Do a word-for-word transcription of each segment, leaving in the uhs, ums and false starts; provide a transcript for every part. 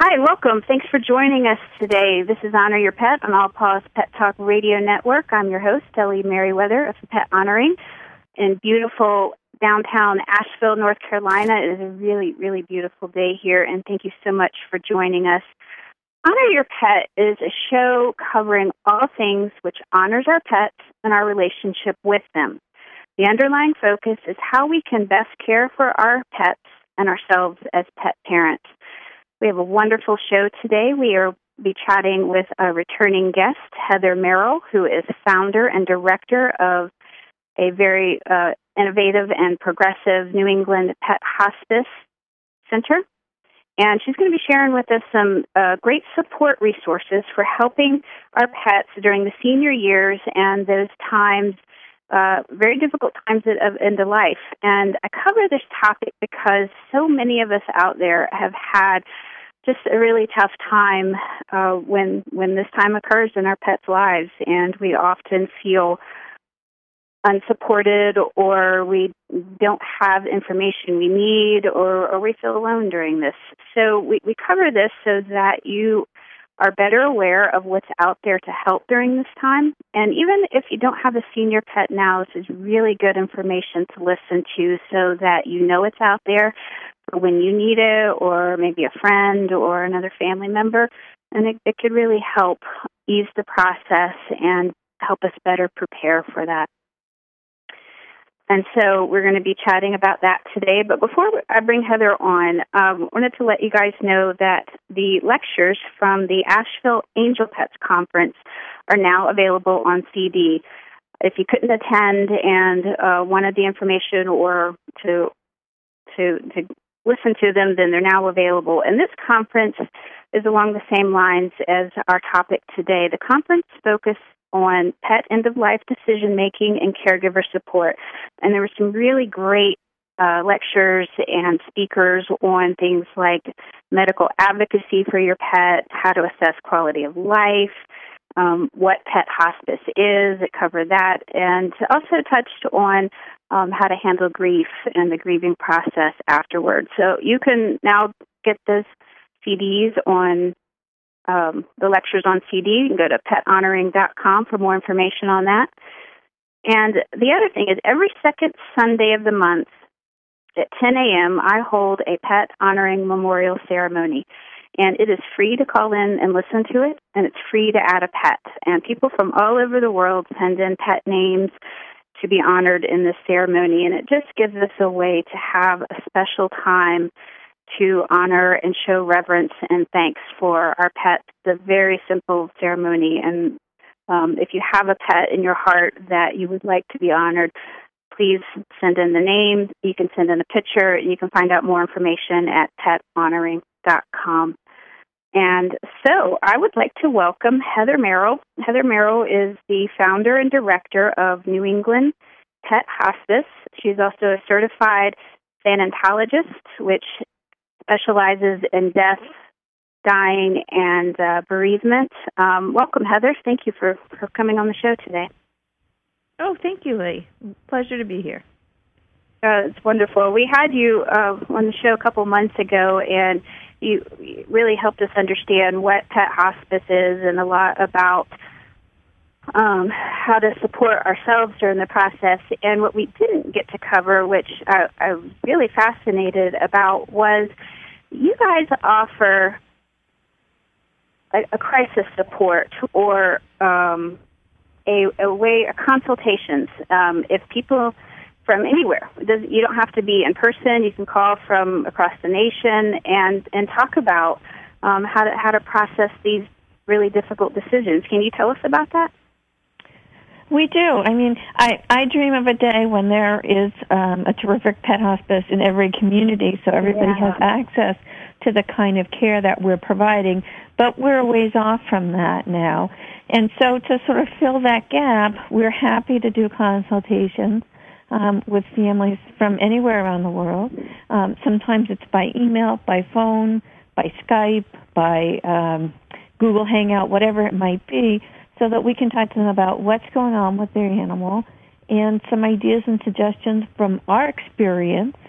Hi, welcome. Thanks for joining us today. This is Honor Your Pet on All Paws Pet Talk Radio Network. I'm your host, Ellie Merriweather of Pet Honoring in beautiful downtown Asheville, North Carolina. It is a really, really beautiful day here, and thank you so much for joining us. Honor Your Pet is a show covering all things which honors our pets and our relationship with them. The underlying focus is how we can best care for our pets and ourselves as pet parents. We have a wonderful show today. We are be chatting with a returning guest, Heather Merrill, who is founder and director of a very uh, innovative and progressive New England Pet Hospice Center. And she's going to be sharing with us some uh, great support resources for helping our pets during the senior years and those times, uh, very difficult times of into life. And I cover this topic because so many of us out there have had just a really tough time uh, when when this time occurs in our pets' lives, and we often feel unsupported, or we don't have information we need, or, or we feel alone during this. So we, we cover this so that you are better aware of what's out there to help during this time. And even if you don't have a senior pet now, this is really good information to listen to so that you know it's out there for when you need it, or maybe a friend or another family member. And it, it could really help ease the process and help us better prepare for that. And so we're going to be chatting about that today. But before I bring Heather on, um, I wanted to let you guys know that the lectures from the Asheville Angel Pets Conference are now available on C D. If you couldn't attend and uh, wanted the information or to to to listen to them, then they're now available. And this conference is along the same lines as our topic today. The conference focused on pet end-of-life decision-making and caregiver support. And there were some really great uh, lectures and speakers on things like medical advocacy for your pet, how to assess quality of life, um, what pet hospice is. It covered that, and also touched on um, how to handle grief and the grieving process afterwards. So you can now get those C Ds on Um, the lectures on C D. You can go to pet honoring dot com for more information on that. And the other thing is every second Sunday of the month at ten a.m., I hold a Pet Honoring Memorial Ceremony. And it is free to call in and listen to it, and it's free to add a pet. And people from all over the world send in pet names to be honored in this ceremony. And it just gives us a way to have a special time to honor and show reverence and thanks for our pets. It's a very simple ceremony, and um, if you have a pet in your heart that you would like to be honored, please send in the name. You can send in a picture, and you can find out more information at pet honoring dot com. And so I would like to welcome Heather Merrill. Heather Merrill is the founder and director of New England Pet Hospice. She's also a certified thanatologist, which specializes in death, dying, and uh, bereavement. Um, welcome, Heather. Thank you for, for coming on the show today. Oh, thank you, Lee. Pleasure to be here. Uh, it's wonderful. We had you uh, on the show a couple months ago, and you really helped us understand what pet hospice is and a lot about um, how to support ourselves during the process. And what we didn't get to cover, which I, I was really fascinated about, was you guys offer a, a crisis support or um, a, a way, a consultations. Um, if people from anywhere, it does, you don't have to be in person. You can call from across the nation and, and talk about um, how to how to process these really difficult decisions. Can you tell us about that? We do. I mean, I, I dream of a day when there is um, a terrific pet hospice in every community so everybody yeah. has access to the kind of care that we're providing, but we're a ways off from that now. And so to sort of fill that gap, we're happy to do consultations um, with families from anywhere around the world. Um, sometimes it's by email, by phone, by Skype, by um, Google Hangout, whatever it might be, so that we can talk to them about what's going on with their animal and some ideas and suggestions from our experience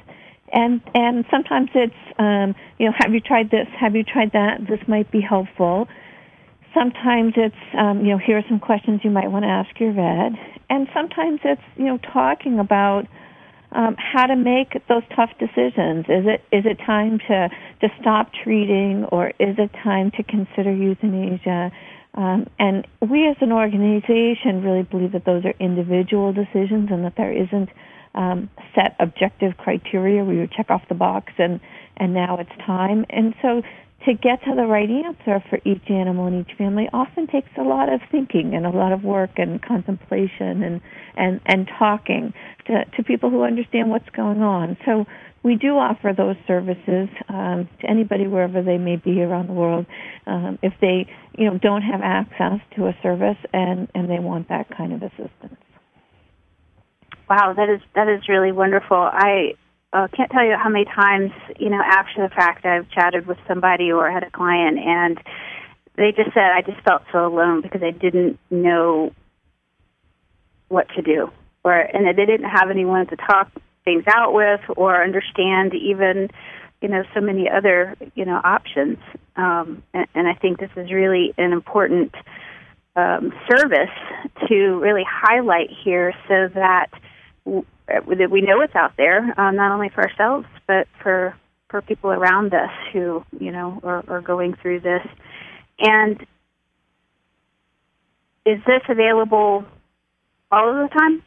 and and sometimes it's um, you know, have you tried this? Have you tried that? This might be helpful. Sometimes it's um, you know, here are some questions you might want to ask your vet, and sometimes it's you know, talking about um, how to make those tough decisions. Is it is it time to to stop treating, or is it time to consider euthanasia? Um, and we as an organization really believe that those are individual decisions and that there isn't um, set objective criteria where you check off the box and, and now it's time. And so to get to the right answer for each animal and each family often takes a lot of thinking and a lot of work and contemplation and, and, and talking to, to people who understand what's going on. So we do offer those services um, to anybody wherever they may be around the world um, if they, you know, don't have access to a service and, and they want that kind of assistance. Wow, that is that is really wonderful. I uh, can't tell you how many times, you know, after the fact I've chatted with somebody or had a client and they just said, I just felt so alone because I didn't know what to do, or and they didn't have anyone to talk things out with or understand even, you know, so many other, you know, options. Um, and, and I think this is really an important um, service to really highlight here so that, w- that we know what's out there, um, not only for ourselves, but for, for people around us who, you know, are, are going through this. And is this available all of the time?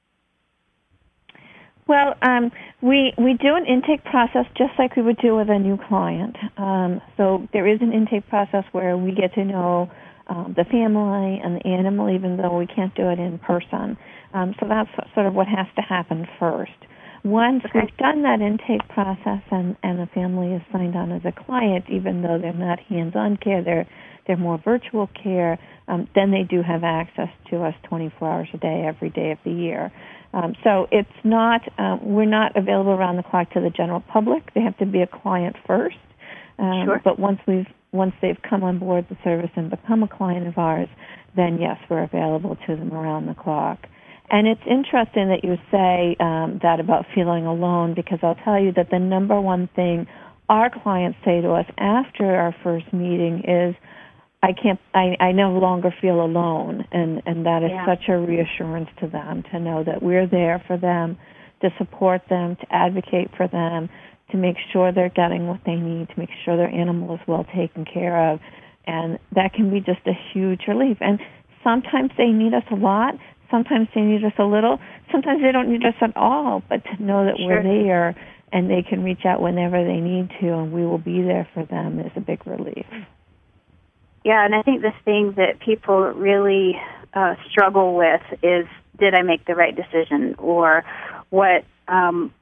Well, um, we we do an intake process just like we would do with a new client. Um, so there is an intake process where we get to know um, the family and the animal, even though we can't do it in person. Um, so that's sort of what has to happen first. Once okay. we've done that intake process and, and the family is signed on as a client, even though they're not hands-on care, they're they're more virtual care, um, then they do have access to us twenty-four hours a day, every day of the year. Um, so it's not, um, we're not available around the clock to the general public. They have to be a client first. Um, sure. But once we've, once they've come on board the service and become a client of ours, then yes, we're available to them around the clock. And it's interesting that you say um, that about feeling alone, because I'll tell you that the number one thing our clients say to us after our first meeting is, I can't. I, I no longer feel alone, and, and that is yeah. such a reassurance to them to know that we're there for them, to support them, to advocate for them, to make sure they're getting what they need, to make sure their animal is well taken care of, and that can be just a huge relief. And sometimes they need us a lot, sometimes they need us a little, sometimes they don't need us at all. But to know that sure. we're there and they can reach out whenever they need to, and we will be there for them is a big relief. Yeah, and I think the thing that people really uh, struggle with is, did I make the right decision? Or what, um,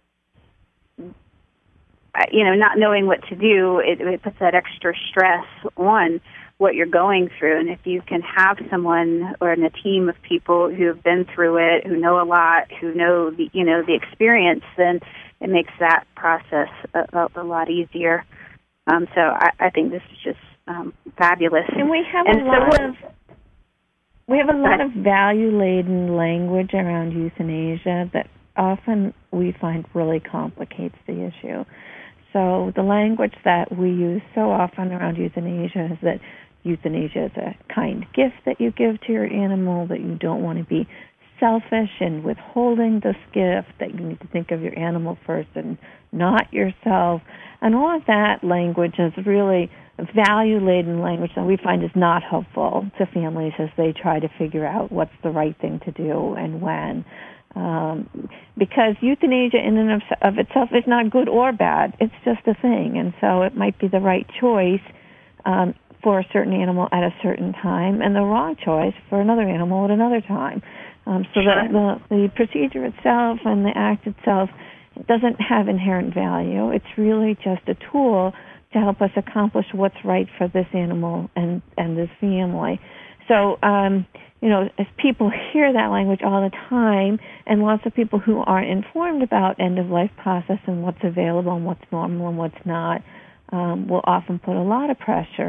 you know, not knowing what to do, it, it puts that extra stress on what you're going through. And if you can have someone or in a team of people who have been through it, who know a lot, who know the, you know, the experience, then it makes that process a, a, a lot easier. Um, so I, I think this is just Um, fabulous. And we have and a lot so of we have a lot of value-laden language around euthanasia that often we find really complicates the issue. So the language that we use so often around euthanasia is that euthanasia is a kind gift that you give to your animal, that you don't want to be selfish in withholding this gift, that you need to think of your animal first and not yourself. And all of that language is really value-laden language that we find is not helpful to families as they try to figure out what's the right thing to do and when. Um, because euthanasia in and of, of itself is not good or bad. It's just a thing. And so it might be the right choice um, for a certain animal at a certain time and the wrong choice for another animal at another time. Um, so sure. the, the, the procedure itself and the act itself doesn't have inherent value. It's really just a tool to help us accomplish what's right for this animal and, and this family. So, um, you know, as people hear that language all the time, and lots of people who aren't informed about end-of-life process and what's available and what's normal and what's not, um, will often put a lot of pressure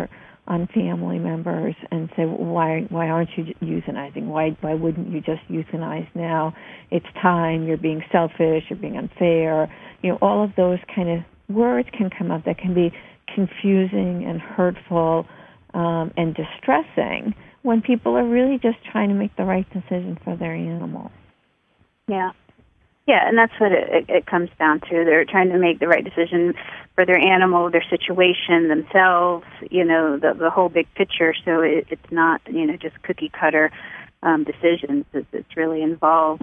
on family members and say, why why aren't you euthanizing? Why why wouldn't you just euthanize now? It's time. You're being selfish. You're being unfair. You know, all of those kind of words can come up that can be confusing and hurtful um, and distressing when people are really just trying to make the right decision for their animal. Yeah. Yeah, and that's what it, it comes down to. They're trying to make the right decision for their animal, their situation, themselves, you know, the, the whole big picture. So it, it's not, you know, just cookie-cutter um, decisions. It's, it's really involved.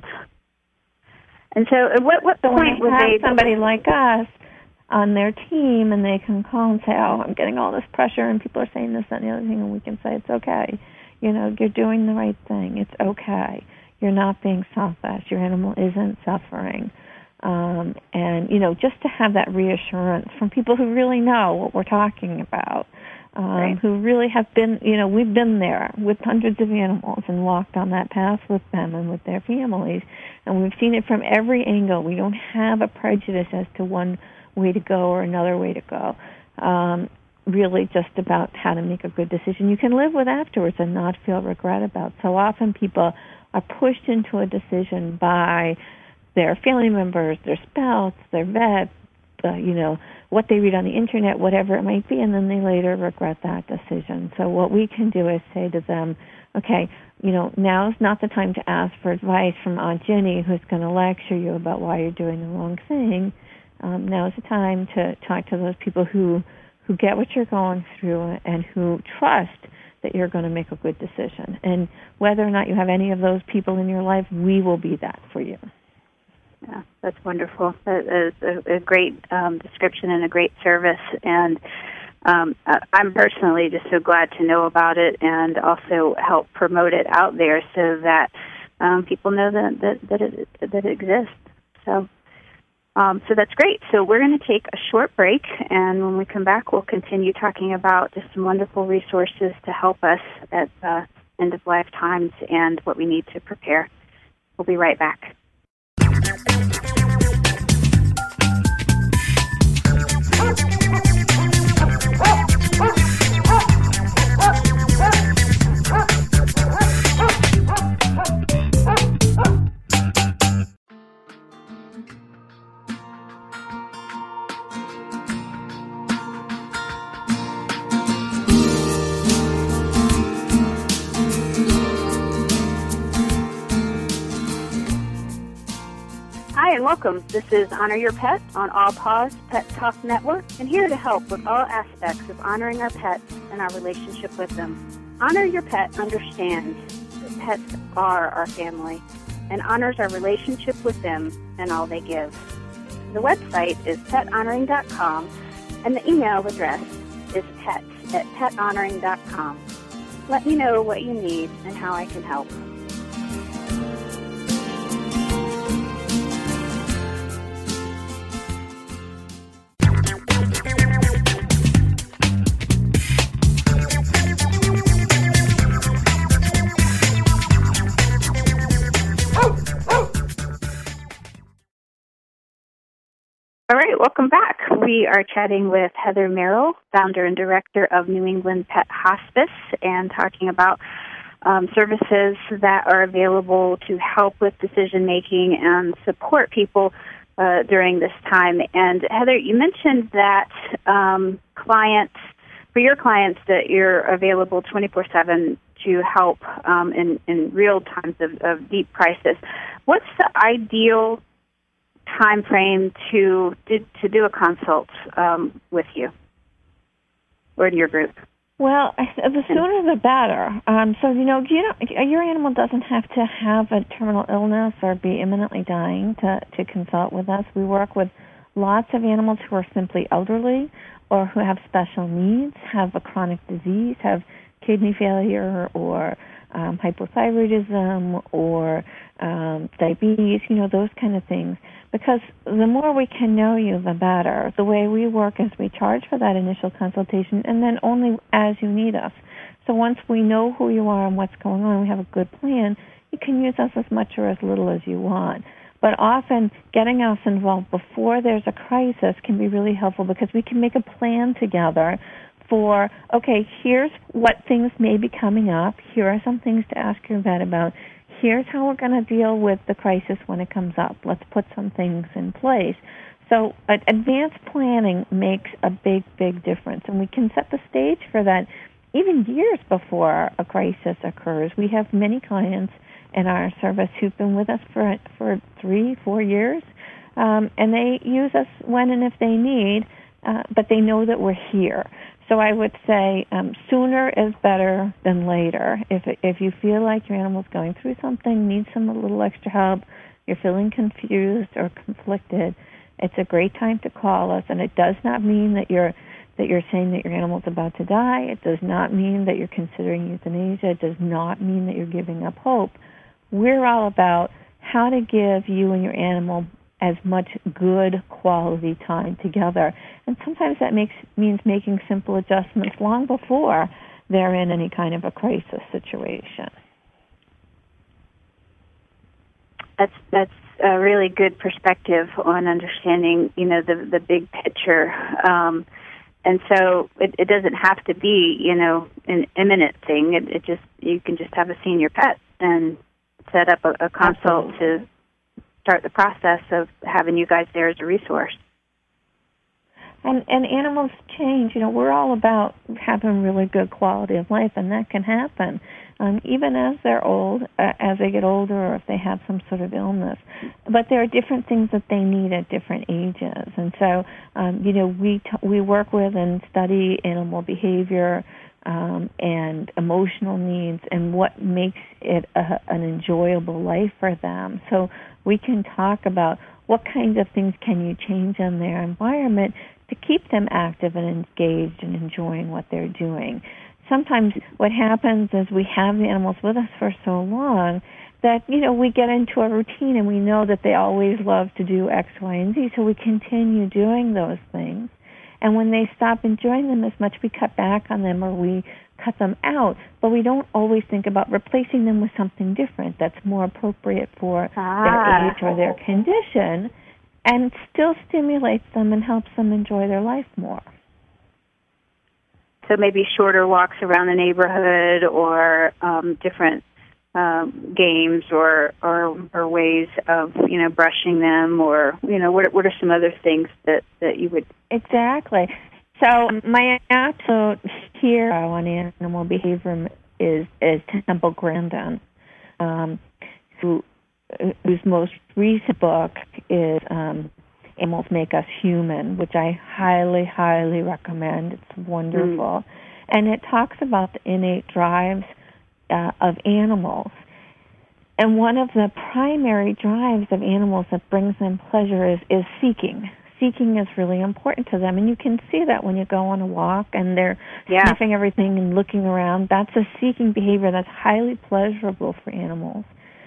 And so at what, what so point would they... somebody like us on their team, and they can call and say, oh, I'm getting all this pressure, and people are saying this, that, and the other thing, and we can say, it's okay. You know, you're doing the right thing. It's okay. You're not being selfish. Your animal isn't suffering. Um, and, you know, just to have that reassurance from people who really know what we're talking about, um, right. who really have been, you know, we've been there with hundreds of animals and walked on that path with them and with their families, and we've seen it from every angle. We don't have a prejudice as to one way to go or another way to go. Um, really just about how to make a good decision you can live with afterwards and not feel regret about. So often people are pushed into a decision by their family members, their spouse, their vet, uh, you know, what they read on the internet, whatever it might be, and then they later regret that decision. So what we can do is say to them, okay, you know, now's not the time to ask for advice from Aunt Jenny, who's going to lecture you about why you're doing the wrong thing. Um, now's the time to talk to those people who, who get what you're going through and who trust that you're going to make a good decision. And whether or not you have any of those people in your life, we will be that for you. Yeah, that's wonderful. That is a, a great um, description and a great service. And um, I'm personally just so glad to know about it and also help promote it out there so that um, people know that, that, that, it, that it exists. So Um, so that's great. So we're going to take a short break, and when we come back, we'll continue talking about just some wonderful resources to help us at uh, end-of-life times and what we need to prepare. We'll be right back. Hi and welcome. This is Honor Your Pet on All Paws Pet Talk Network, and here to help with all aspects of honoring our pets and our relationship with them. Honor Your Pet understands that pets are our family and honors our relationship with them and all they give. The website is pet honoring dot com, and the email address is pets at pet honoring dot com. Let me know what you need and how I can help. All right, welcome back. We are chatting with Heather Merrill, founder and director of New England Pet Hospice, and talking about um, services that are available to help with decision-making and support people uh, during this time. And Heather, you mentioned that um, clients, for your clients, that you're available twenty-four seven to help um, in, in real times of, of deep crisis. What's the ideal time frame to, to to do a consult um, with you or in your group? Well, the sooner the better. Um, so, you know, you know, your animal doesn't have to have a terminal illness or be imminently dying to, to consult with us. We work with lots of animals who are simply elderly or who have special needs, have a chronic disease, have kidney failure or um, hypothyroidism or um, diabetes, you know, those kind of things. Because the more we can know you, the better. The way we work is we charge for that initial consultation and then only as you need us. So once we know who you are and what's going on, we have a good plan, you can use us as much or as little as you want. But often getting us involved before there's a crisis can be really helpful because we can make a plan together for, okay, here's what things may be coming up. Here are some things to ask your vet about. Here's how we're going to deal with the crisis when it comes up. Let's put some things in place. So uh, advanced planning makes a big, big difference, and we can set the stage for that even years before a crisis occurs. We have many clients in our service who've been with us for for three, four years, um, and they use us when and if they need, uh, but they know that we're here. So I would say um, sooner is better than later. If if you feel like your animal's going through something, needs some a little extra help, you're feeling confused or conflicted, it's a great time to call us, and it does not mean that you're that you're saying that your animal's about to die. It does not mean that you're considering euthanasia. It does not mean that you're giving up hope. We're all about how to give you and your animal as much good quality time together. And sometimes that makes means making simple adjustments long before they're in any kind of a crisis situation. That's that's a really good perspective on understanding, you know, the the big picture. Um, and so it, it doesn't have to be, you know, an imminent thing. It, it just you can just have a senior pet and set up a, a consult Absolutely. to start the process of having you guys there as a resource. And and animals change. You know, we're all about having really good quality of life, and that can happen um, even as they're old, uh, as they get older, or if they have some sort of illness. But there are different things that they need at different ages, and so um, you know, we t- we work with and study animal behavior um, and emotional needs, and what makes it a, an enjoyable life for them. So we can talk about what kinds of things can you change in their environment to keep them active and engaged and enjoying what they're doing. Sometimes what happens is we have the animals with us for so long that, you know, we get into a routine and we know that they always love to do X, Y, and Z, so we continue doing those things. And when they stop enjoying them as much, we cut back on them or we cut them out, but we don't always think about replacing them with something different that's more appropriate for ah. their age or their condition, and still stimulates them and helps them enjoy their life more. So maybe shorter walks around the neighborhood, or um, different um, games, or, or or ways of, you know, brushing them, or, you know, what what are some other things that, that you would... Exactly. So my absolute hero on animal behavior is, is Temple Grandin, um, who whose most recent book is um, Animals Make Us Human, which I highly, highly recommend. It's wonderful. Mm. And it talks about the innate drives uh, of animals. And one of the primary drives of animals that brings them pleasure is, is seeking. Seeking is really important to them, and you can see that when you go on a walk and they're yeah. sniffing everything and looking around. That's a seeking behavior that's highly pleasurable for animals.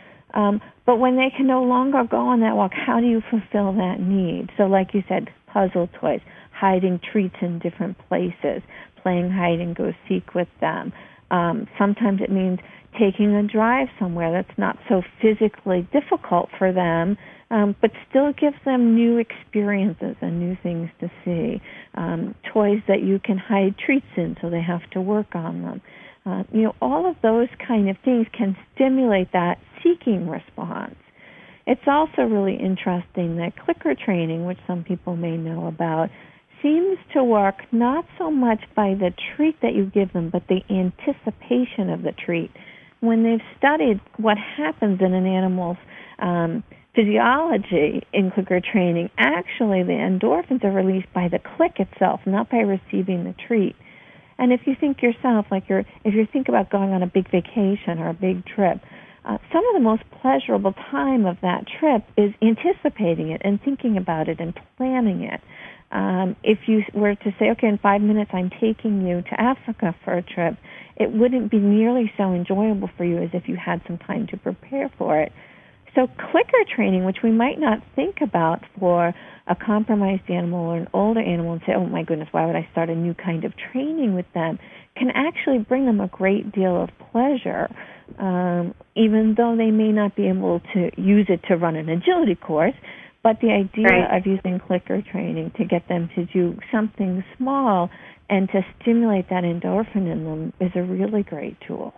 Um, but when they can no longer go on that walk, how do you fulfill that need? So like you said, puzzle toys, hiding treats in different places, playing hide and go seek with them. Um, sometimes it means taking a drive somewhere that's not so physically difficult for them, um, but still gives them new experiences and new things to see. Um, toys that you can hide treats in so they have to work on them. Uh, you know, all of those kind of things can stimulate that seeking response. It's also really interesting that clicker training, which some people may know about, seems to work not so much by the treat that you give them, but the anticipation of the treat. When they've studied what happens in an animal's um, physiology in clicker training, actually the endorphins are released by the click itself, not by receiving the treat. And if you think yourself, like you're, if you think about going on a big vacation or a big trip, uh, some of the most pleasurable time of that trip is anticipating it and thinking about it and planning it. Um, if you were to say, okay, in five minutes I'm taking you to Africa for a trip, it wouldn't be nearly so enjoyable for you as if you had some time to prepare for it. So clicker training, which we might not think about for a compromised animal or an older animal and say, oh my goodness, why would I start a new kind of training with them, can actually bring them a great deal of pleasure, um, even though they may not be able to use it to run an agility course. But the idea right. of using clicker training to get them to do something small and to stimulate that endorphin in them is a really great tool.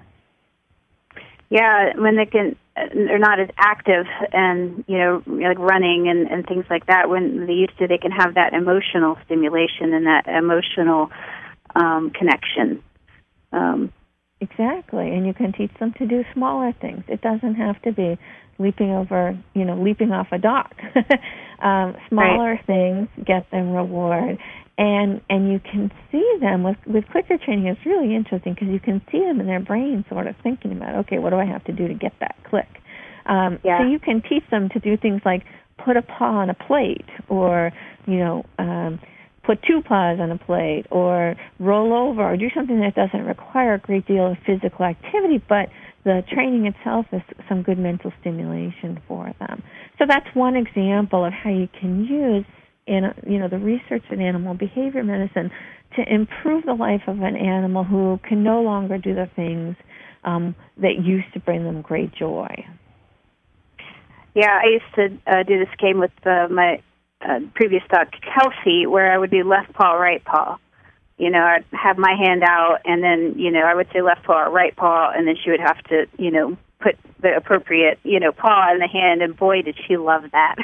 Yeah, when they can, they're not as active and, you know, like running and, and things like that. When they used to, they can have that emotional stimulation and that emotional um, connection. Um, exactly, and you can teach them to do smaller things. It doesn't have to be leaping over, you know, leaping off a dock. um, smaller right. things get them reward. And and you can see them with, with clicker training. It's really interesting because you can see them in their brain sort of thinking about, okay, what do I have to do to get that click? Um, yeah. So you can teach them to do things like put a paw on a plate, or, you know, um, put two paws on a plate, or roll over, or do something that doesn't require a great deal of physical activity, but the training itself is some good mental stimulation for them. So that's one example of how you can use in, you know, the research in animal behavior medicine to improve the life of an animal who can no longer do the things um, that used to bring them great joy. Yeah, I used to uh, do this game with uh, my uh, previous dog, Kelsey, where I would do left paw, right paw. You know, I'd have my hand out, and then, you know, I would say left paw, right paw, and then she would have to, you know, put the appropriate, you know, paw in the hand, and boy, did she love that.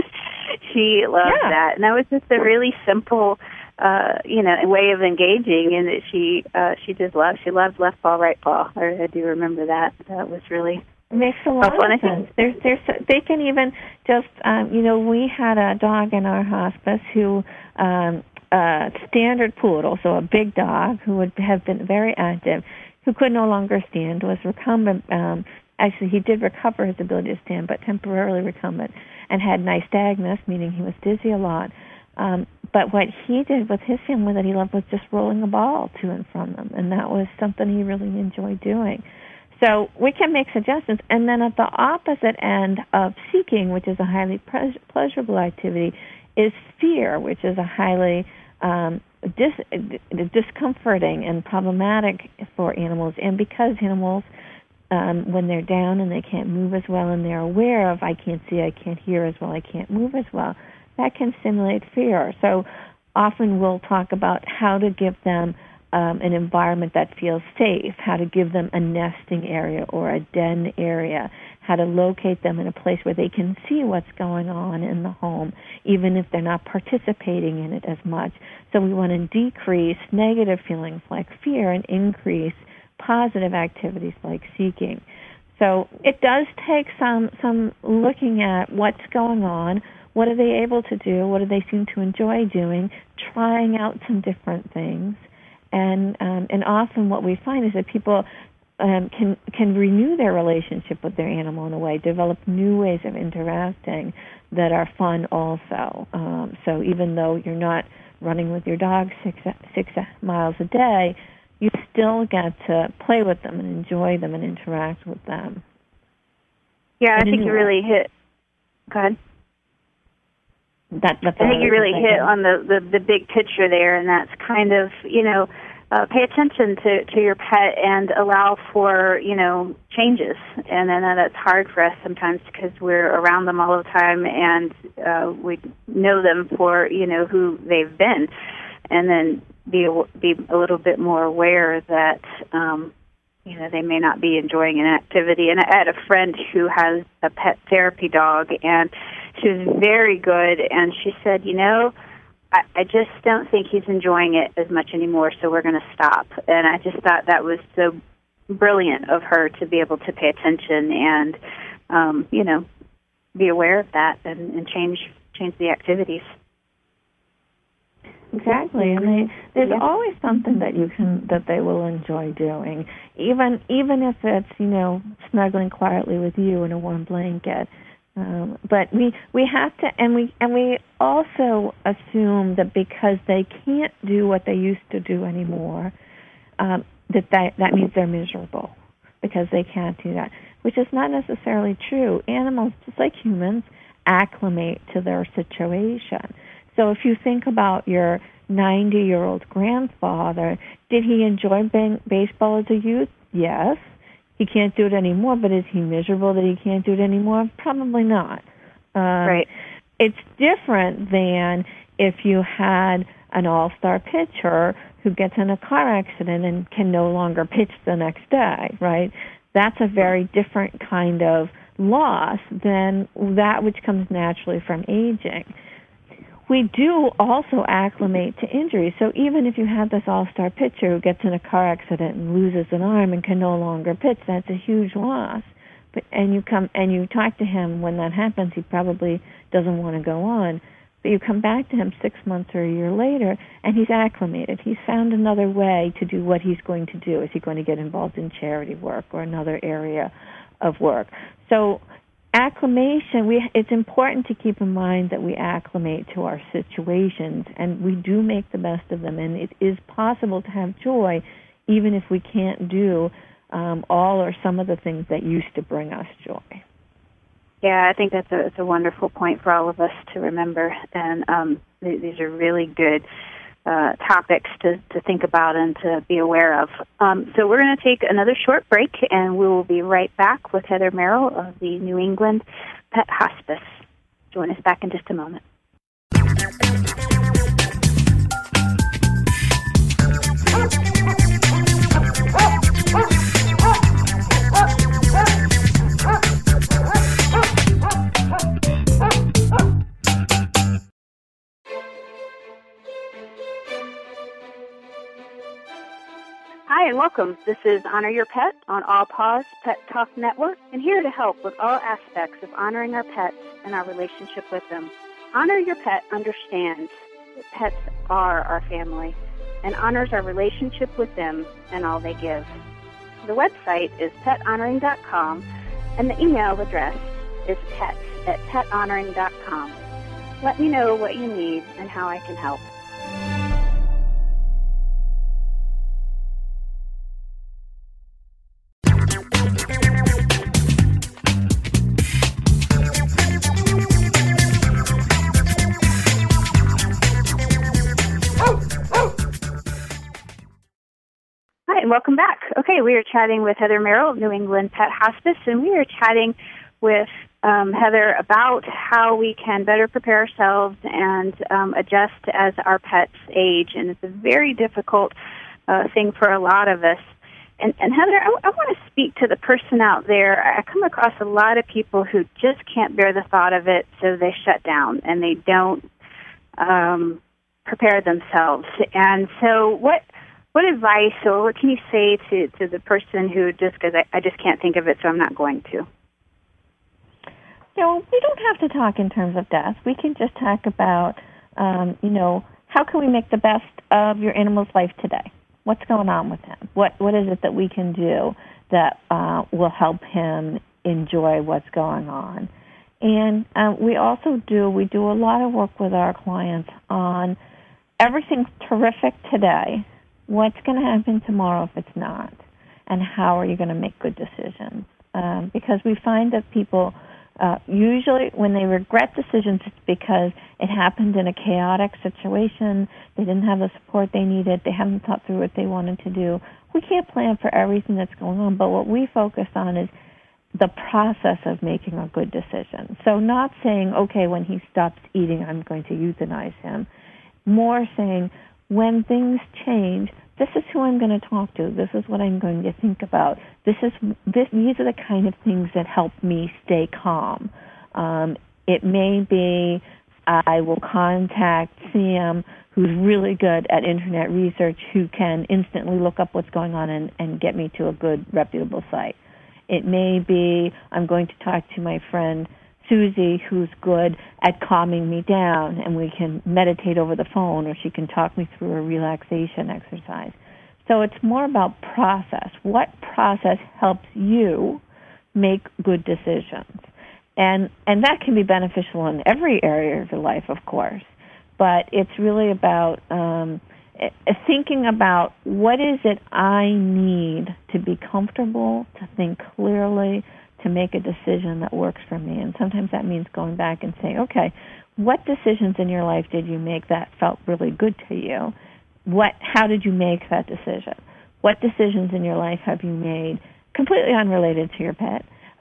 She loved yeah. that. And that was just a really simple, uh, you know, way of engaging, and that she uh, she just loved. She loved left paw, right paw. I, I do remember that. That was really It makes a lot helpful. of sense. There's, there's, they can even just, um, you know, we had a dog in our hospice who, um, a standard poodle, so a big dog who would have been very active, who could no longer stand, was recumbent. Um, actually, he did recover his ability to stand, but temporarily recumbent, and had nystagmus, meaning he was dizzy a lot. Um, but what he did with his family that he loved was just rolling a ball to and from them, and that was something he really enjoyed doing. So we can make suggestions. And then at the opposite end of seeking, which is a highly pleas- pleasurable activity, is fear, which is a highly um, dis- discomforting and problematic for animals. And because animals, um, when they're down and they can't move as well, and they're aware of, I can't see, I can't hear as well, I can't move as well, that can stimulate fear. So often we'll talk about how to give them um, an environment that feels safe, how to give them a nesting area or a den area, how to locate them in a place where they can see what's going on in the home, even if they're not participating in it as much. So we want to decrease negative feelings like fear and increase positive activities like seeking. So it does take some some looking at what's going on, what are they able to do, what do they seem to enjoy doing, trying out some different things. And um, and often what we find is that people um, can can renew their relationship with their animal in a way, develop new ways of interacting that are fun also. Um, so even though you're not running with your dog six six miles a day, you still get to play with them and enjoy them and interact with them. Yeah, I think you really hit. Go ahead. That, that's I think you really hit on the, the, the big picture there, and that's kind of, you know, uh, pay attention to, to your pet and allow for, you know, changes. And then uh, that's hard for us sometimes because we're around them all the time, and uh, we know them for, you know, who they've been. And then be be a little bit more aware that, um, you know, they may not be enjoying an activity. And I had a friend who has a pet therapy dog, and she was very good, and she said, you know, I, I just don't think he's enjoying it as much anymore, so we're going to stop. And I just thought that was so brilliant of her to be able to pay attention and, um, you know, be aware of that and, and change change the activities. Exactly, and they, there's yeah. always something that you can that they will enjoy doing, even even if it's, you know, snuggling quietly with you in a warm blanket. Um, but we we have to, and we and we also assume that because they can't do what they used to do anymore, um, that, that that means they're miserable because they can't do that, which is not necessarily true. Animals, just like humans, acclimate to their situation. So if you think about your ninety-year-old grandfather, did he enjoy bang- baseball as a youth? Yes. He can't do it anymore, but is he miserable that he can't do it anymore? Probably not. Um, right. it's different than if you had an all-star pitcher who gets in a car accident and can no longer pitch the next day, right? That's a very different kind of loss than that which comes naturally from aging. We do also acclimate to injury. So even if you have this all-star pitcher who gets in a car accident and loses an arm and can no longer pitch, that's a huge loss. But and you come and you talk to him when that happens, he probably doesn't want to go on. But you come back to him six months or a year later, and he's acclimated. He's found another way to do what he's going to do. Is he going to get involved in charity work or another area of work? So acclimation, we, it's important to keep in mind that we acclimate to our situations, and we do make the best of them. And it is possible to have joy even if we can't do um, all or some of the things that used to bring us joy. Yeah, I think that's a, that's a wonderful point for all of us to remember, and um, th- these are really good uh, topics to, to think about and to be aware of. Um, so we're going to take another short break, and we will be right back with Heather Merrill of the New England Pet Hospice. Join us back in just a moment. Hi and welcome. This is Honor Your Pet on All Paws Pet Talk Network, and here to help with all aspects of honoring our pets and our relationship with them. Honor Your Pet understands that pets are our family and honors our relationship with them and all they give. The website is pet honoring dot com, and the email address is pets at pet honoring dot com. Let me know what you need and how I can help. Hi, and welcome back. Okay, we are chatting with Heather Merrill of New England Pet Hospice, and we are chatting with um, Heather about how we can better prepare ourselves and um, adjust as our pets age. And it's a very difficult uh, thing for a lot of us. And, and Heather, I, I want to speak to the person out there. I come across a lot of people who just can't bear the thought of it, so they shut down and they don't um, prepare themselves. And so what... What advice or what can you say to, to the person who just goes, I, I just can't think of it, so I'm not going to? You know, we don't have to talk in terms of death. We can just talk about, um, you know, how can we make the best of your animal's life today? What's going on with him? What What is it that we can do that uh, will help him enjoy what's going on? And um, we also do, we do a lot of work with our clients on everything's terrific today. What's going to happen tomorrow if it's not? And how are you going to make good decisions? Um, because we find that people, uh, usually when they regret decisions, it's because it happened in a chaotic situation. They didn't have the support they needed. They haven't thought through what they wanted to do. We can't plan for everything that's going on, but what we focus on is the process of making a good decision. So not saying, okay, when he stops eating, I'm going to euthanize him. More saying, when things change, this is who I'm going to talk to. This is what I'm going to think about. This is this. These are the kind of things that help me stay calm. Um, it may be I will contact Sam, who's really good at internet research, who can instantly look up what's going on and, and get me to a good, reputable site. It may be I'm going to talk to my friend Susie, who's good at calming me down, and we can meditate over the phone, or she can talk me through a relaxation exercise. So it's more about process. What process helps you make good decisions? And and that can be beneficial in every area of your life, of course. But it's really about um, thinking about what is it I need to be comfortable, to think clearly, to make a decision that works for me. And sometimes that means going back and saying, okay, what decisions in your life did you make that felt really good to you? What? How did you make that decision? What decisions in your life have you made completely unrelated to your pet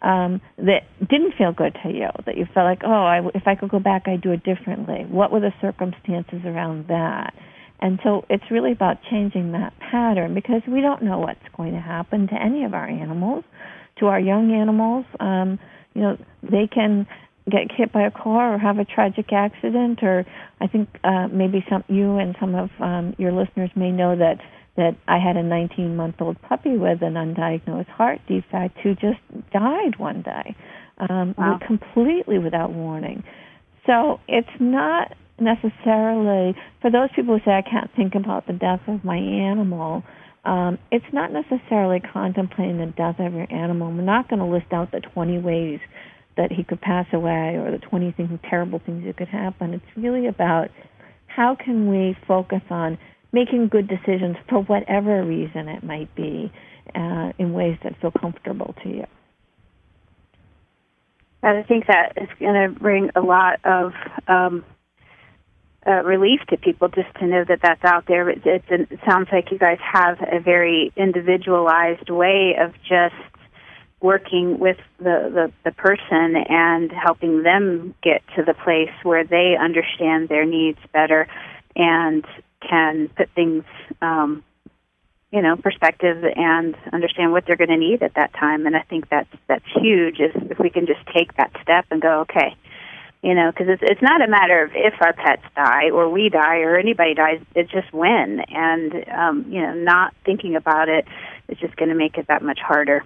um, that didn't feel good to you, that you felt like, oh, I, if I could go back, I'd do it differently. What were the circumstances around that? And so it's really about changing that pattern, because we don't know what's going to happen to any of our animals. To our young animals, um, you know, they can get hit by a car or have a tragic accident, or I think uh, maybe some you and some of um, your listeners may know that that I had a nineteen-month-old puppy with an undiagnosed heart defect who just died one day, um, wow. completely without warning. So it's not necessarily, for those people who say, I can't think about the death of my animal, um, it's not necessarily contemplating the death of your animal. We're not going to list out the twenty ways that he could pass away or the twenty things, terrible things that could happen. It's really about how can we focus on making good decisions for whatever reason it might be, uh, in ways that feel comfortable to you. I think that is going to bring a lot of um, uh, relief to people just to know that that's out there. It, it, it sounds like you guys have a very individualized way of just working with the, the, the person and helping them get to the place where they understand their needs better and can put things, um, you know, perspective and understand what they're going to need at that time. And I think that's that's huge. Is if we can just take that step and go, okay, you know, because it's it's not a matter of if our pets die or we die or anybody dies. It's just when, and um, you know, not thinking about it is just going to make it that much harder.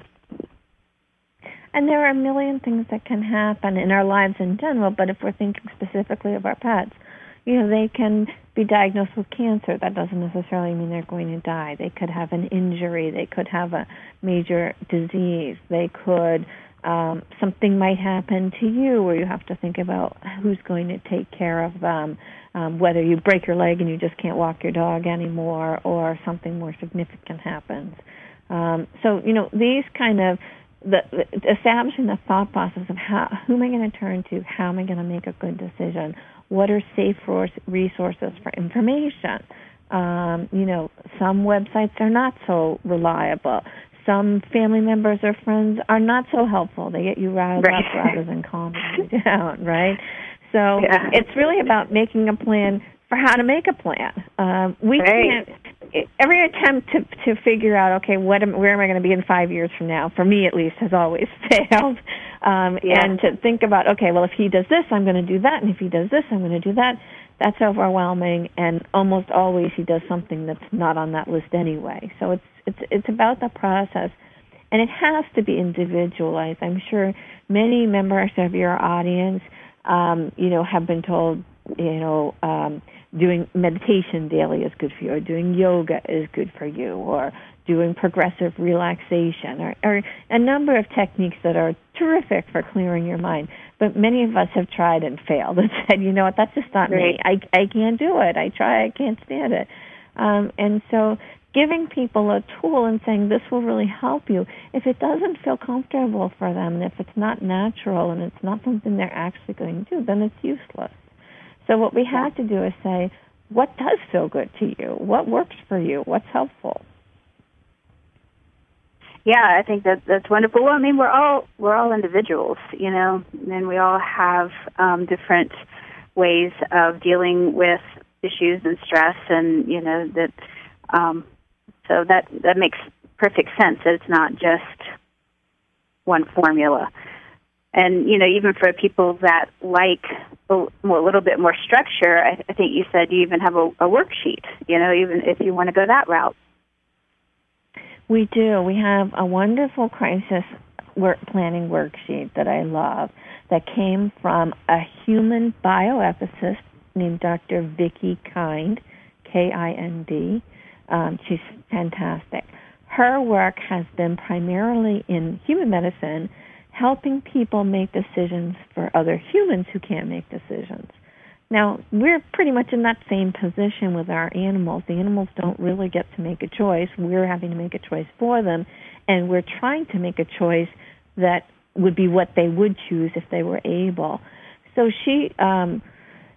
And there are a million things that can happen in our lives in general, but if we're thinking specifically of our pets, you know, they can be diagnosed with cancer. That doesn't necessarily mean they're going to die. They could have an injury. They could have a major disease. They could, um, something might happen to you where you have to think about who's going to take care of them, um, whether you break your leg and you just can't walk your dog anymore, or something more significant happens. Um, so, you know, these kind of, the, the establishing the thought process of how, who am I going to turn to, how am I going to make a good decision, what are safe resources for information? Um, you know, some websites are not so reliable. Some family members or friends are not so helpful. They get you riled right. up rather than calming you down, right? So yeah. it's really about making a plan for how to make a plan. Um, we right. can't. Every attempt to to figure out, okay, what am, where am I going to be in five years from now, for me at least, has always failed. Um, yeah. And to think about, okay, well, if he does this, I'm going to do that, and if he does this, I'm going to do that. That's overwhelming, and almost always he does something that's not on that list anyway. So it's it's it's about the process, and it has to be individualized. I'm sure many members of your audience, um, you know, have been told, you know, um, doing meditation daily is good for you, or doing yoga is good for you, or doing progressive relaxation, or, or a number of techniques that are terrific for clearing your mind. But many of us have tried and failed and said, you know what, that's just not right. me. I, I can't do it. I try, I can't stand it. Um, and so giving people a tool and saying this will really help you, if it doesn't feel comfortable for them, and if it's not natural and it's not something they're actually going to do, then it's useless. So what we have to do is say, what does feel good to you? What works for you? What's helpful? Yeah, I think that that's wonderful. Well, I mean, we're all we're all individuals, you know, and we all have um, different ways of dealing with issues and stress, and you know that. Um, so that that makes perfect sense. That it's not just one formula. And, you know, even for people that like a, more, a little bit more structure, I, I think you said you even have a, a worksheet, you know, even if you want to go that route. We do. We have a wonderful crisis work planning worksheet that I love that came from a human bioethicist named Doctor Vicki Kind, K I N D. Um, she's fantastic. Her work has been primarily in human medicine, helping people make decisions for other humans who can't make decisions. Now, we're pretty much in that same position with our animals. The animals don't really get to make a choice. We're having to make a choice for them, and we're trying to make a choice that would be what they would choose if they were able. So she um,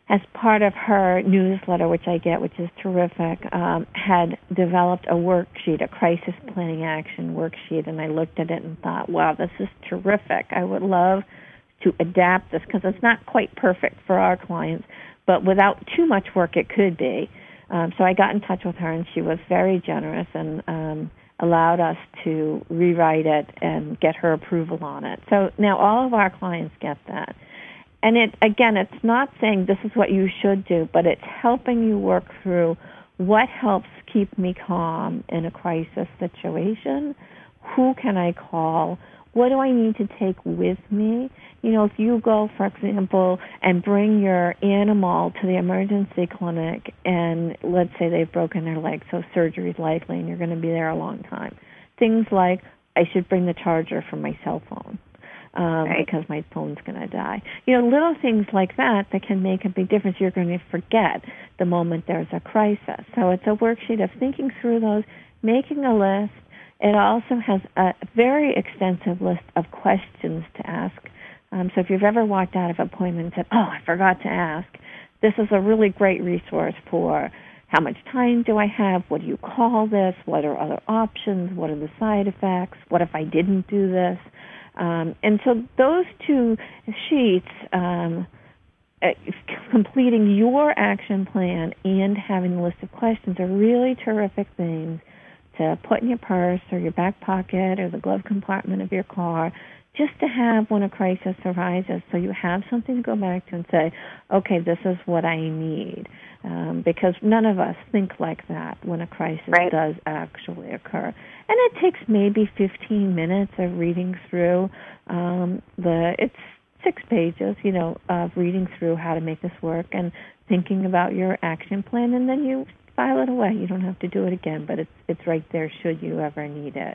as part of her newsletter, which I get, which is terrific, um, had developed a worksheet, a crisis planning action worksheet, and I looked at it and thought, wow, this is terrific. I would love to adapt this because it's not quite perfect for our clients, but without too much work, it could be. Um, so I got in touch with her, and she was very generous and um, allowed us to rewrite it and get her approval on it. So now all of our clients get that. And it again, it's not saying this is what you should do, but it's helping you work through what helps keep me calm in a crisis situation. Who can I call? What do I need to take with me? You know, if you go, for example, and bring your animal to the emergency clinic and let's say they've broken their leg, so surgery is likely and you're going to be there a long time. Things like, I should bring the charger for my cell phone. Um, right. Because my phone's going to die. You know, little things like that that can make a big difference. You're going to forget the moment there's a crisis. So it's a worksheet of thinking through those, making a list. It also has a very extensive list of questions to ask. Um, so if you've ever walked out of an appointment and said, oh, I forgot to ask, this is a really great resource for how much time do I have? What do you call this? What are other options? What are the side effects? What if I didn't do this? Um, and so those two sheets, um, uh, completing your action plan and having a list of questions are really terrific things to put in your purse or your back pocket or the glove compartment of your car just to have when a crisis arises so you have something to go back to and say, okay, this is what I need. Um, because none of us think like that when a crisis right. does actually occur. And it takes maybe fifteen minutes of reading through um, the, it's six pages, you know, of reading through how to make this work and thinking about your action plan, and then you file it away. You don't have to do it again, but it's it's right there should you ever need it.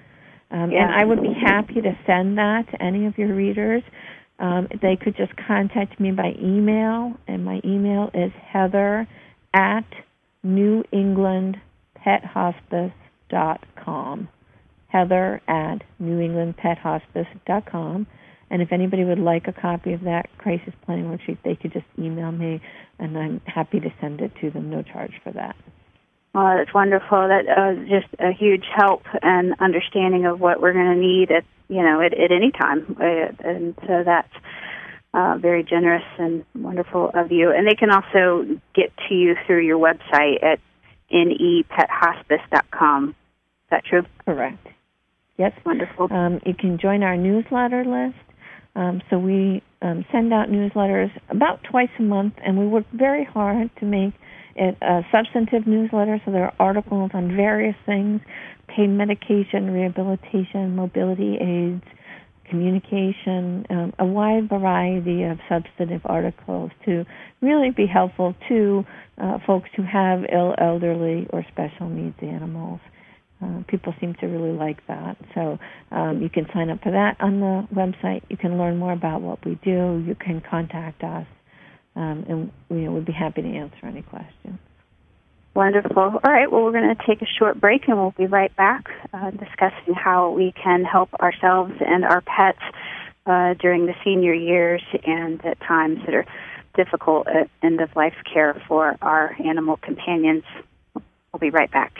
Um, yeah. And I would be happy to send that to any of your readers. Um, they could just contact me by email, and my email is heather at new england pet hospice dot com. Heather at new england pet hospice dot com. And if anybody would like a copy of that crisis planning worksheet, they could just email me, and I'm happy to send it to them, no charge for that. Well, that's wonderful. That uh, just a huge help and understanding of what we're going to need at you know at, at any time, uh, and so that's uh, very generous and wonderful of you. And they can also get to you through your website at n e pet hospice dot com. Is that true? Correct. Yes. Wonderful. Um, you can join our newsletter list. Um, so we um, send out newsletters about twice a month, and we work very hard to make it a substantive newsletter. So there are articles on various things: pain medication, rehabilitation, mobility aids, communication, um, a wide variety of substantive articles to really be helpful to uh, folks who have ill elderly or special needs animals. Uh, people seem to really like that. So um, you can sign up for that on the website. You can learn more about what we do. You can contact us, um, and we would be happy to answer any questions. Wonderful. All right, well, we're going to take a short break, and we'll be right back uh, discussing how we can help ourselves and our pets uh, during the senior years and at times that are difficult at end-of-life care for our animal companions. We'll be right back.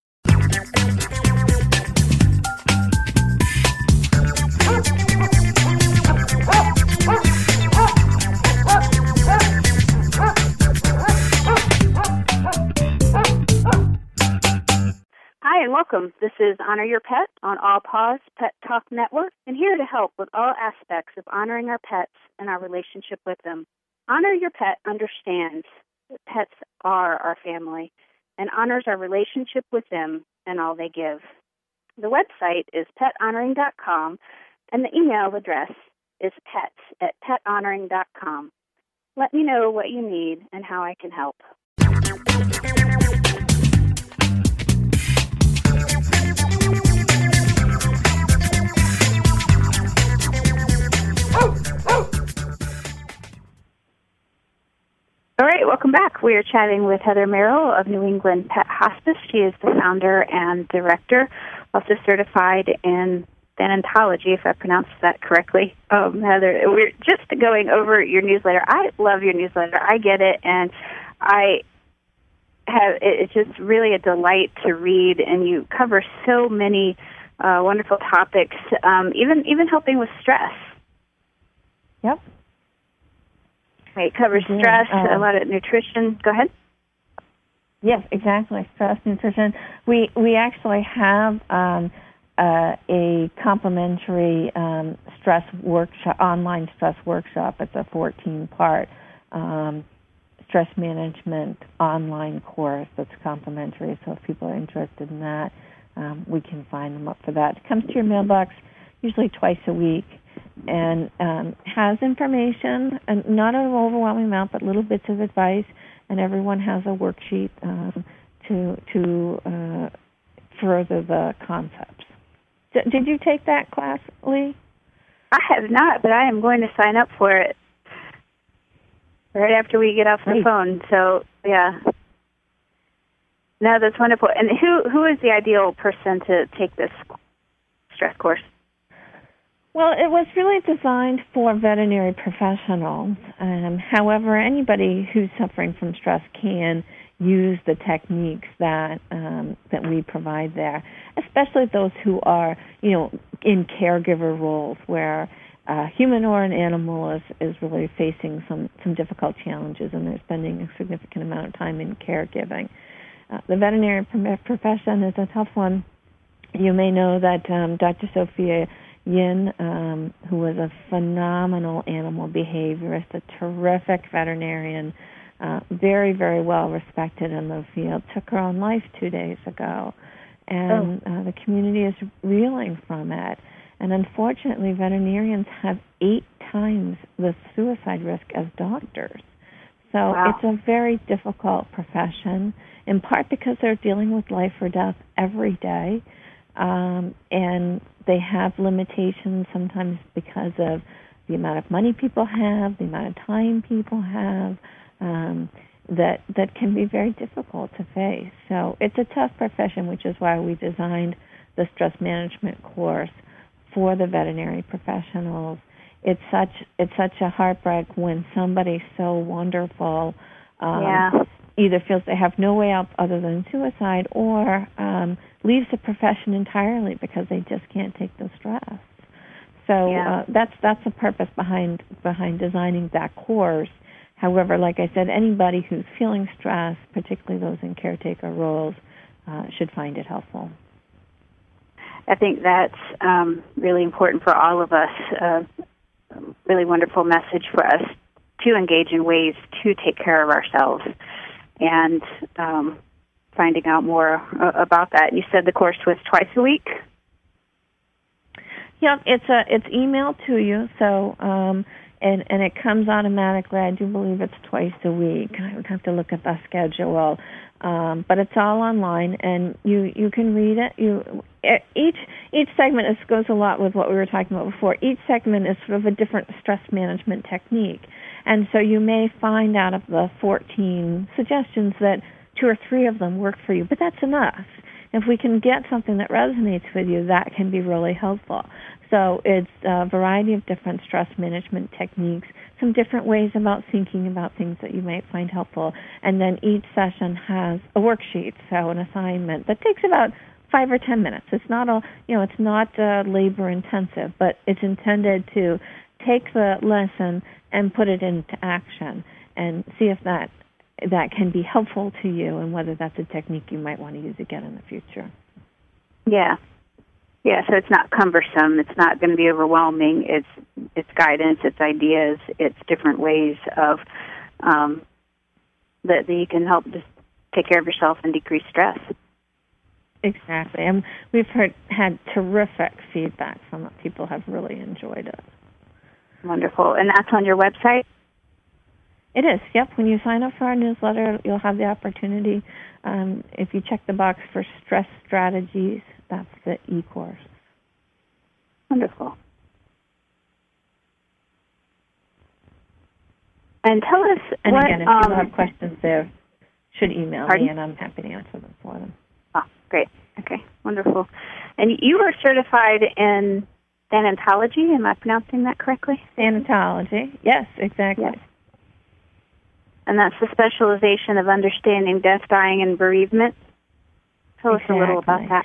Hi and welcome. This is Honor Your Pet on All Paws Pet Talk Network, and here to help with all aspects of honoring our pets and our relationship with them. Honor Your Pet understands that pets are our family and honors our relationship with them and all they give. The website is pet honoring dot com, and the email address is pets at pet honoring dot com. Let me know what you need and how I can help. All right, welcome back. We are chatting with Heather Merrill of New England Pet Hospice. She is the founder and director, also certified in Thanatology, if I pronounced that correctly. Um, Heather, we're just going over your newsletter. I love your newsletter. I get it, and I have. It's just really a delight to read, and you cover so many uh, wonderful topics, um, even even helping with stress. Yep. It covers Mm-hmm. stress, uh, a lot of nutrition. Go ahead. Yes, exactly. Stress, nutrition. We we actually have um, uh, a complimentary um, stress workshop, online stress workshop. It's a fourteen-part um, stress management online course that's complimentary. So if people are interested in that, um, we can sign them up for that. It comes to your mailbox usually twice a week, and um, has information, and not an overwhelming amount, but little bits of advice. And everyone has a worksheet um, to to uh, further the concepts. D- did you take that class, Lee? I have not, but I am going to sign up for it right after we get off the Great. phone. So, yeah. No, that's wonderful. And who who is the ideal person to take this stress course? Well, it was really designed for veterinary professionals. Um, however, anybody who's suffering from stress can use the techniques that um, that we provide there, especially those who are, you know, in caregiver roles where a human or an animal is, is really facing some, some difficult challenges, and they're spending a significant amount of time in caregiving. Uh, the veterinary profession is a tough one. You may know that um, Doctor Sophia Yin, um, who was a phenomenal animal behaviorist, a terrific veterinarian, uh, very, very well respected in the field, took her own life two days ago. And oh. uh, the community is reeling from it. And unfortunately, veterinarians have eight times the suicide risk as doctors. So wow. It's a very difficult profession, in part because they're dealing with life or death every day. Um, and they have limitations sometimes because of the amount of money people have, the amount of time people have, um, that that can be very difficult to face. So it's a tough profession, which is why we designed the stress management course for the veterinary professionals. It's such it's such a heartbreak when somebody so wonderful um, yeah. either feels they have no way out other than suicide, or um, leaves the profession entirely because they just can't take the stress. So yeah. uh, that's that's the purpose behind behind designing that course. However, like I said, anybody who's feeling stress, particularly those in caretaker roles, uh, should find it helpful. I think that's um, really important for all of us. Uh, really wonderful message for us to engage in ways to take care of ourselves, and um, finding out more uh, about that. You said the course was twice a week? Yeah, it's a it's emailed to you, so um, and and it comes automatically. I do believe it's twice a week. I would have to look at the schedule, um, but it's all online, and you you can read it. You each each segment is, goes a lot with what we were talking about before. Each segment is sort of a different stress management technique, and so you may find out of the fourteen suggestions that two or three of them work for you, but that's enough. If we can get something that resonates with you, that can be really helpful. So it's a variety of different stress management techniques, some different ways about thinking about things that you might find helpful, and then each session has a worksheet, so an assignment that takes about five or ten minutes. It's not a, you know, it's not uh, labor intensive, but it's intended to take the lesson and put it into action and see if that that can be helpful to you, and whether that's a technique you might want to use again in the future. Yeah. Yeah, so it's not cumbersome. It's not going to be overwhelming. It's it's guidance, it's ideas, it's different ways of um, that, that you can help just take care of yourself and decrease stress. Exactly. And we've heard had terrific feedback from it. People have really enjoyed it. Wonderful. And that's on your website? It is, yep. When you sign up for our newsletter, you'll have the opportunity. Um, if you check the box for stress strategies, that's the e-course. Wonderful. And tell us and what... And again, if um, you have questions there, should email pardon? me, and I'm happy to answer them for them. Oh, great. Okay, wonderful. And you are certified in thanatology. Am I pronouncing that correctly? Thanatology. Yes, exactly. Yes. And that's the specialization of understanding death, dying, and bereavement. Tell exactly. us a little about that.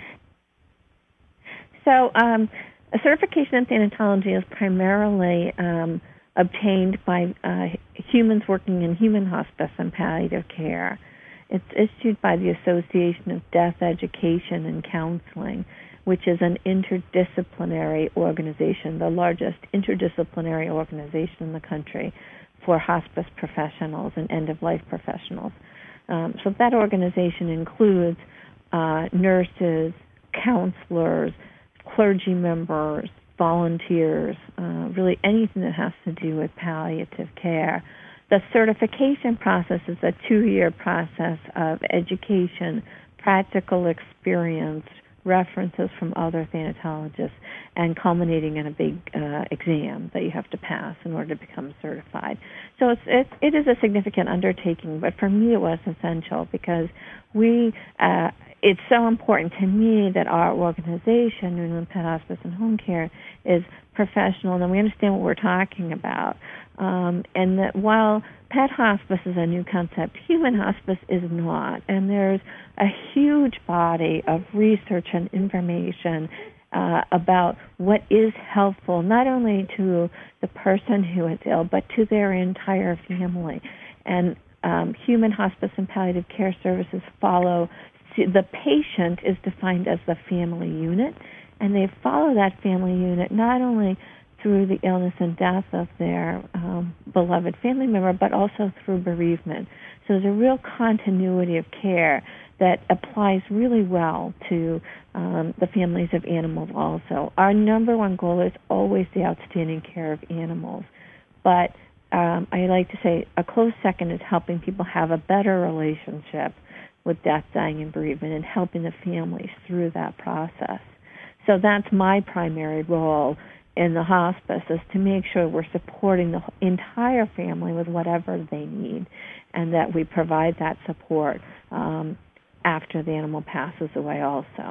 So um, a certification in thanatology is primarily um, obtained by uh, humans working in human hospice and palliative care. It's issued by the Association of Death Education and Counseling, which is an interdisciplinary organization, the largest interdisciplinary organization in the country for hospice professionals and end-of-life professionals. Um, so that organization includes uh, nurses, counselors, clergy members, volunteers, uh, really anything that has to do with palliative care. The certification process is a two-year process of education, practical experience, references from other thanatologists, and culminating in a big uh, exam that you have to pass in order to become certified. So it's, it's, it is a significant undertaking, but for me it was essential because we, uh, it's so important to me that our organization, New England Pet Hospice and Home Care, is professional and we understand what we're talking about. Um, and that while pet hospice is a new concept, human hospice is not. And there's a huge body of research and information uh, about what is helpful, not only to the person who is ill, but to their entire family. And um, human hospice and palliative care services follow. The patient is defined as the family unit, and they follow that family unit not only through the illness and death of their um, beloved family member, but also through bereavement. So there's a real continuity of care that applies really well to um, the families of animals also. Our number one goal is always the outstanding care of animals. But um, I like to say a close second is helping people have a better relationship with death, dying, and bereavement and helping the families through that process. So that's my primary role in the hospice, is to make sure we're supporting the entire family with whatever they need and that we provide that support um, after the animal passes away also.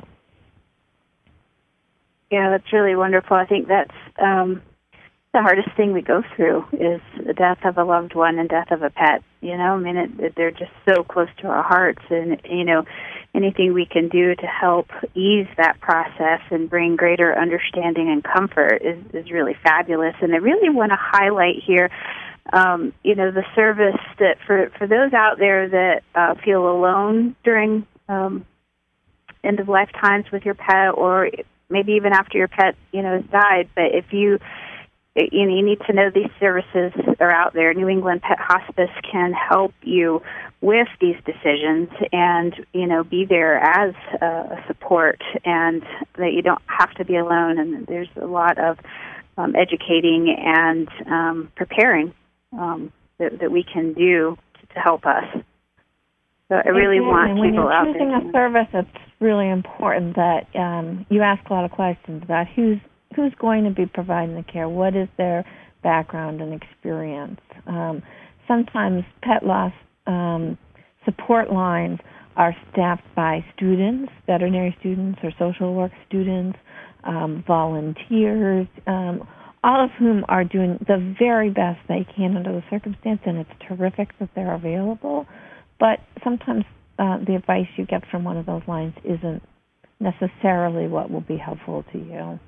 Yeah, that's really wonderful. I think that's um, the hardest thing we go through is the death of a loved one and death of a pet. You know, I mean, it, it, they're just so close to our hearts, and, you know, anything we can do to help ease that process and bring greater understanding and comfort is, is really fabulous. And I really want to highlight here, um, you know, the service that for, for those out there that uh, feel alone during um, end-of-life times with your pet, or maybe even after your pet, you know, has died. But if you You, know, you need to know these services are out there. New England Pet Hospice can help you with these decisions and, you know, be there as a support, and that you don't have to be alone. And there's a lot of um, educating and um, preparing um, that, that we can do to, to help us. So I really exactly. want when people out there. When you're choosing a service, it's really important that um, you ask a lot of questions about who's who's going to be providing the care, what is their background and experience. Um, sometimes pet loss um, support lines are staffed by students, veterinary students or social work students, um, volunteers, um, all of whom are doing the very best they can under the circumstance, and it's terrific that they're available. But sometimes uh, the advice you get from one of those lines isn't necessarily what will be helpful to you.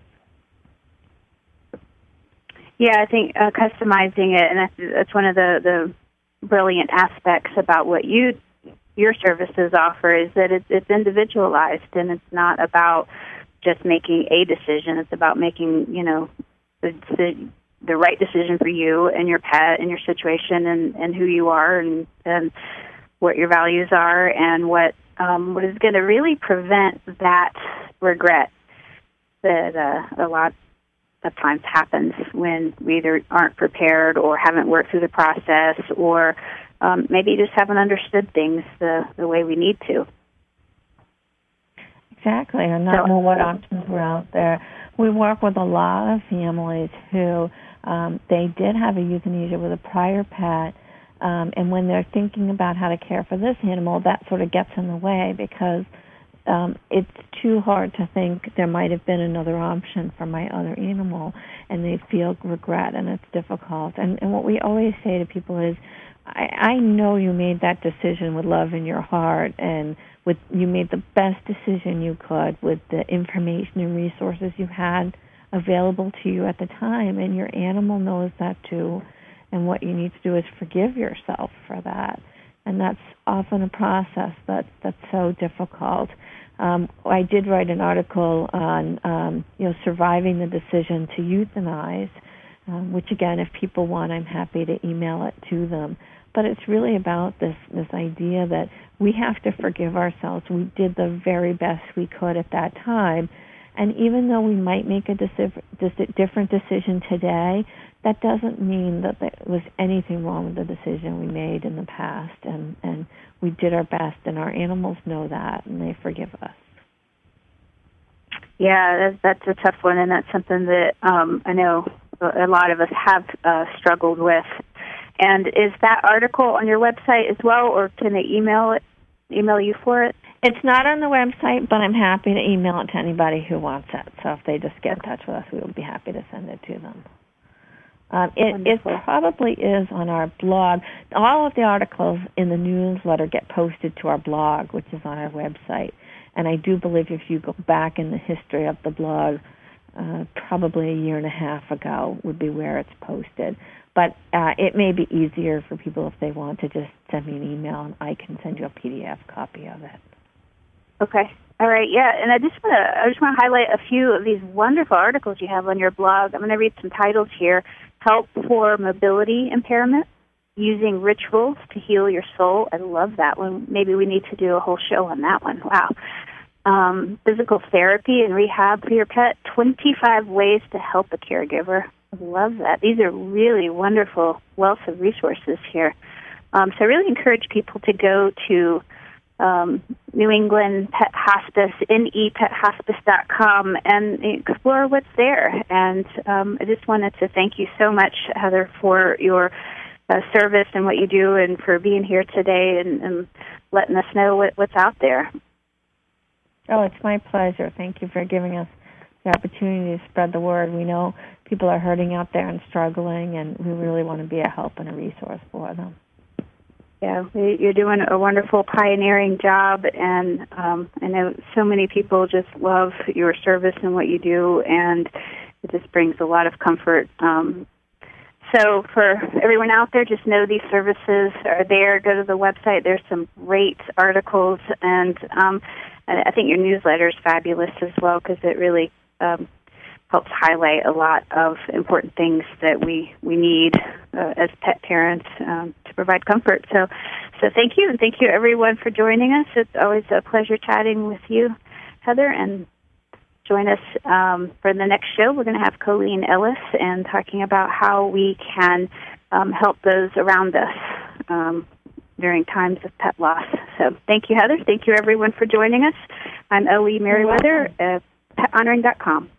Yeah, I think uh, customizing it, and that's, that's one of the, the brilliant aspects about what you your services offer, is that it's, it's individualized, and it's not about just making a decision. It's about making, you know, the, the, the right decision for you and your pet and your situation and, and who you are and, and what your values are, and what um, what is going to really prevent that regret that uh, a lot of times happens when we either aren't prepared or haven't worked through the process, or um, maybe just haven't understood things the, the way we need to. Exactly, or not so, know what options were out there. We work with a lot of families who um, they did have a euthanasia with a prior pet, um, and when they're thinking about how to care for this animal, that sort of gets in the way because um, it's too hard to think there might have been another option for my other animal, and they feel regret, and it's difficult. And, and what we always say to people is, I, I know you made that decision with love in your heart, and with you made the best decision you could with the information and resources you had available to you at the time, and your animal knows that too. And what you need to do is forgive yourself for that. And that's often a process that, that's so difficult. Um, I did write an article on, um, you know, surviving the decision to euthanize, um, which, again, if people want, I'm happy to email it to them. But it's really about this, this idea that we have to forgive ourselves. We did the very best we could at that time. And even though we might make a deci- different decision today, that doesn't mean that there was anything wrong with the decision we made in the past. And, and we did our best, and our animals know that, and they forgive us. Yeah, that's, that's a tough one, and that's something that um, I know a lot of us have uh, struggled with. And is that article on your website as well, or can they email it, email you for it? It's not on the website, but I'm happy to email it to anybody who wants it. So if they just get in touch with us, we will be happy to send it to them. Um, it, it probably is on our blog. All of the articles in the newsletter get posted to our blog, which is on our website. And I do believe if you go back in the history of the blog, uh, probably a year and a half ago would be where it's posted. But uh, it may be easier for people if they want to just send me an email, and I can send you a P D F copy of it. Okay. All right. Yeah, and I just want to I just want to highlight a few of these wonderful articles you have on your blog. I'm going to read some titles here. Help for mobility impairment, using rituals to heal your soul. I love that one. Maybe we need to do a whole show on that one. Wow. Um, physical therapy and rehab for your pet, twenty-five ways to help a caregiver. I love that. These are really wonderful wealth of resources here. Um, so I really encourage people to go to um, New England Pet Hospice, N E pet hospice dot com, and explore what's there. And um, I just wanted to thank you so much, Heather, for your uh, service and what you do, and for being here today and, and letting us know what, what's out there. Oh, it's my pleasure. Thank you for giving us the opportunity to spread the word. We know people are hurting out there and struggling, and we really want to be a help and a resource for them. Yeah, you're doing a wonderful pioneering job, and um, I know so many people just love your service and what you do, and it just brings a lot of comfort. Um, so for everyone out there, just know these services are there. Go to the website. There's some great articles, and um, I think your newsletter is fabulous as well, because it really um, helps highlight a lot of important things that we, we need uh, as pet parents um, to provide comfort. So so thank you, and thank you, everyone, for joining us. It's always a pleasure chatting with you, Heather, and join us um, for the next show. We're going to have Colleen Ellis and talking about how we can um, help those around us um, during times of pet loss. So thank you, Heather. Thank you, everyone, for joining us. I'm Ellie Merriweather at pet honoring dot com.